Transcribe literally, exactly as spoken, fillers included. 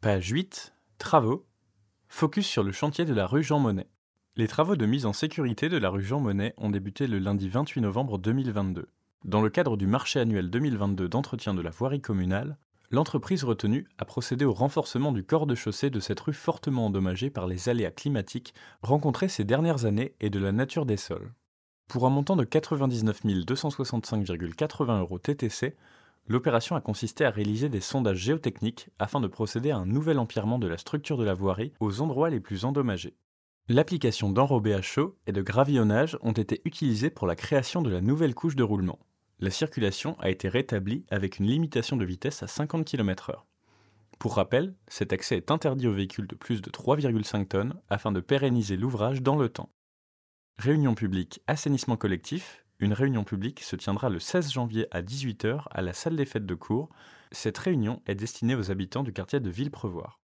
Page huit. Travaux. Focus sur le chantier de la rue Jean Monnet. Les travaux de mise en sécurité de la rue Jean Monnet ont débuté le lundi vingt-huit novembre deux mille vingt-deux. Dans le cadre du marché annuel deux mille vingt-deux d'entretien de la voirie communale, l'entreprise retenue a procédé au renforcement du corps de chaussée de cette rue fortement endommagée par les aléas climatiques rencontrés ces dernières années et de la nature des sols. Pour un montant de quatre-vingt-dix-neuf mille deux cent soixante-cinq virgule quatre-vingts euros T T C, l'opération a consisté à réaliser des sondages géotechniques afin de procéder à un nouvel empierrement de la structure de la voirie aux endroits les plus endommagés. L'application d'enrobé à chaud et de gravillonnage ont été utilisées pour la création de la nouvelle couche de roulement. La circulation a été rétablie avec une limitation de vitesse à cinquante kilomètres heure. Pour rappel, cet accès est interdit aux véhicules de plus de trois virgule cinq tonnes afin de pérenniser l'ouvrage dans le temps. Réunion publique assainissement collectif. Une réunion publique se tiendra le seize janvier à dix-huit heures à la salle des fêtes de Cours. Cette réunion est destinée aux habitants du quartier de Villeprevoir.